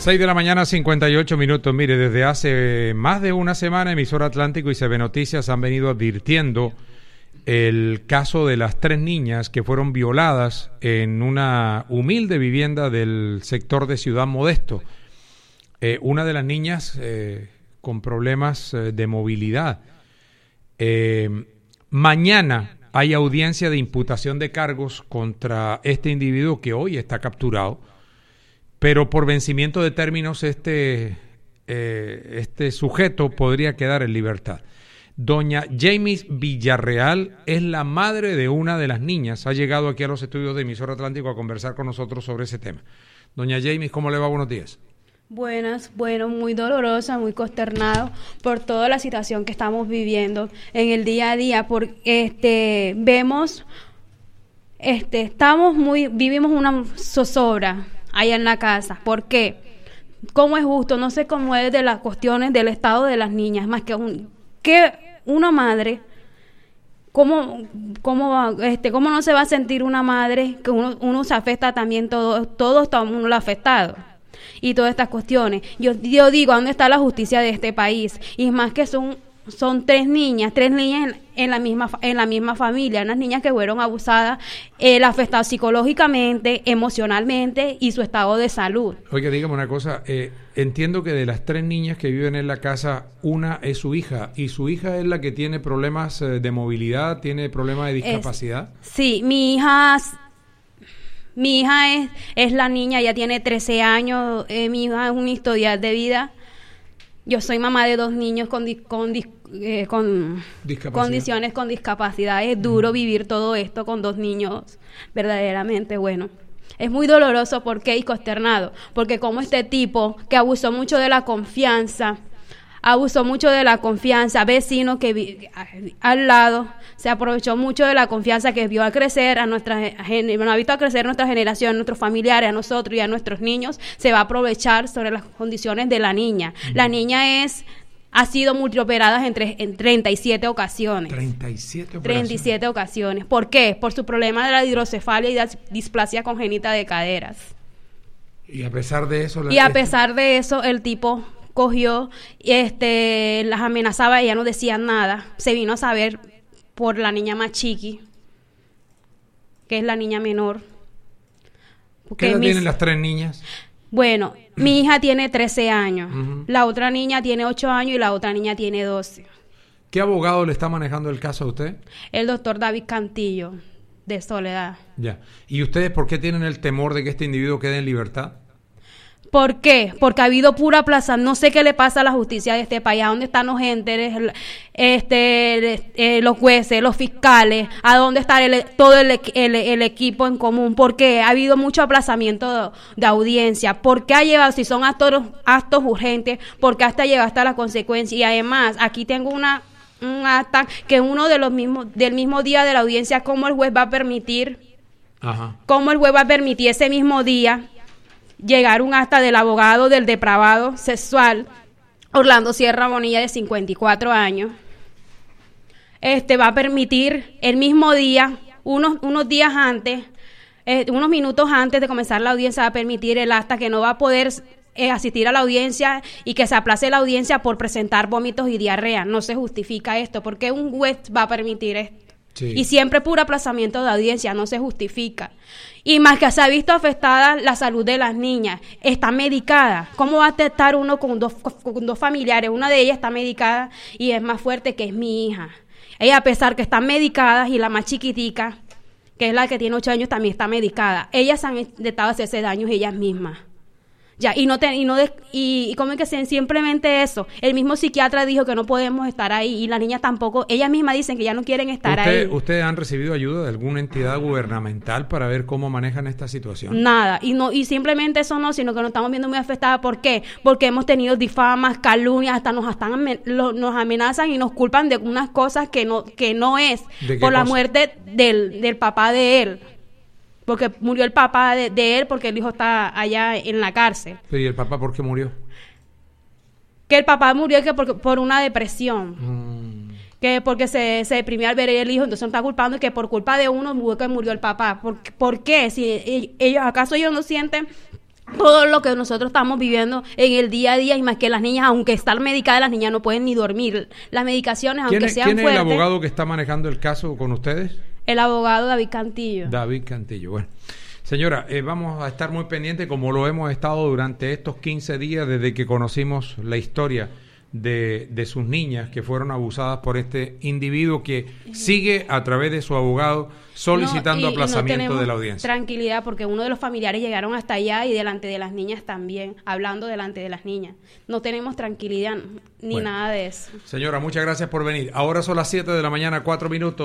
6 de la mañana, 58 minutos. Mire, desde hace más de una semana, Emisora Atlántico y CB Noticias han venido advirtiendo el caso de las 3 niñas que fueron violadas en una humilde vivienda del sector de Ciudad Modesto. Una de las niñas con problemas de movilidad. Mañana hay audiencia de imputación de cargos contra este individuo que hoy está capturado. Pero por vencimiento de términos este sujeto podría quedar en libertad. Doña Jamis Villarreal es la madre de una de las niñas. Ha llegado aquí a los estudios de Emisora Atlántico a conversar con nosotros sobre ese tema. Doña Jamis, ¿cómo le va? Buenos días. Buenas, bueno, muy dolorosa, muy consternado por toda la situación que estamos viviendo en el día a día. Vivimos una zozobra allá en la casa. ¿Por qué? ¿Cómo es justo? No sé cómo es de las cuestiones del estado de las niñas, más que una madre, ¿cómo no se va a sentir una madre que uno se afecta también, todo está uno afectado? Y todas estas cuestiones. Yo digo, ¿dónde está la justicia de este país? Y es más que son 3 niñas en la misma familia, unas niñas que fueron abusadas, afectadas psicológicamente, emocionalmente y su estado de salud. Oiga, dígame una cosa, entiendo que de las 3 niñas que viven en la casa, una es su hija, y su hija es la que tiene problemas de movilidad, tiene problemas de discapacidad. Sí, mi hija es la niña, ella tiene 13 años, mi hija es un historial de vida. Yo soy mamá de 2 niños con condiciones, con discapacidad. Es duro vivir todo esto con 2 niños, verdaderamente, bueno. Es muy doloroso, ¿por qué? Y consternado, porque como este tipo que abusó mucho de la confianza, vecino que al lado, se aprovechó mucho de la confianza que vio a crecer ha visto a crecer nuestra generación, nuestros familiares, a nosotros y a nuestros niños, se va a aprovechar sobre las condiciones de la niña. La niña ha sido multioperada en 37 ocasiones. 37 ocasiones. ¿Por qué? Por su problema de la hidrocefalia y la displasia congénita de caderas. Y a pesar de eso... el tipo cogió, las amenazaba, ella no decía nada. Se vino a saber por la niña más chiqui, que es la niña menor. ¿Qué edad tienen las 3 niñas? Bueno, mi hija tiene 13 años, la otra niña tiene 8 años y la otra niña tiene 12. ¿Qué abogado le está manejando el caso a usted? El doctor David Cantillo, de Soledad. Ya. ¿Y ustedes por qué tienen el temor de que este individuo quede en libertad? ¿Por qué? Porque ha habido pura plaza. No sé qué le pasa a la justicia de este país. ¿A dónde están los gentes, los jueces, los fiscales? ¿A dónde está todo el equipo en común? Porque ha habido mucho aplazamiento de audiencia. ¿Por qué ha llevado, si son actos urgentes, por qué hasta llegado hasta la consecuencia? Y además, aquí tengo un acta que del mismo día de la audiencia, ¿cómo el juez va a permitir ese mismo día llegar un acta del abogado del depravado sexual Orlando Sierra Bonilla, de 54 años? Va a permitir el mismo día, unos días antes, unos minutos antes de comenzar la audiencia, va a permitir el acta que no va a poder asistir a la audiencia y que se aplace la audiencia por presentar vómitos y diarrea. No se justifica esto. ¿Por qué un juez va a permitir esto? Sí. Y siempre puro aplazamiento de audiencia, no se justifica. Y más que se ha visto afectada la salud de las niñas, está medicada. ¿Cómo va a estar uno con dos familiares? Una de ellas está medicada y es más fuerte, que es mi hija. Ella, a pesar que están medicadas, y la más chiquitica, que es la que tiene 8 años, también está medicada. Ellas han intentado hacerse daños ellas mismas. Ya, y como es que simplemente eso. El mismo psiquiatra dijo que no podemos estar ahí, y las niñas tampoco, ellas mismas dicen que ya no quieren estar ahí. ¿Ustedes han recibido ayuda de alguna entidad gubernamental para ver cómo manejan esta situación? Nada, y simplemente eso no, sino que nos estamos viendo muy afectadas. ¿Por qué? Porque hemos tenido difamas, calumnias, hasta nos amenazan y nos culpan de unas cosas que no es, por la muerte del papá de él. Porque murió el papá de él, porque el hijo está allá en la cárcel. ¿Y el papá por qué murió? Que el papá murió por una depresión. Que porque se deprimió al ver el hijo, entonces nos está culpando que por culpa de uno murió el papá. ¿Por qué? Si ellos no sienten todo lo que nosotros estamos viviendo en el día a día, y más que las niñas, aunque están medicadas, las niñas no pueden ni dormir. Las medicaciones, aunque sean fuertes. ¿Quién es el abogado que está manejando el caso con ustedes? El abogado David Cantillo. David Cantillo, bueno. Señora, vamos a estar muy pendientes, como lo hemos estado durante estos 15 días desde que conocimos la historia de sus niñas que fueron abusadas por este individuo que sigue a través de su abogado solicitando aplazamiento de la audiencia. Tranquilidad, porque uno de los familiares llegaron hasta allá y delante de las niñas también, hablando delante de las niñas. No tenemos tranquilidad ni nada de eso. Señora, muchas gracias por venir. Ahora son las 7 de la mañana, 4 minutos.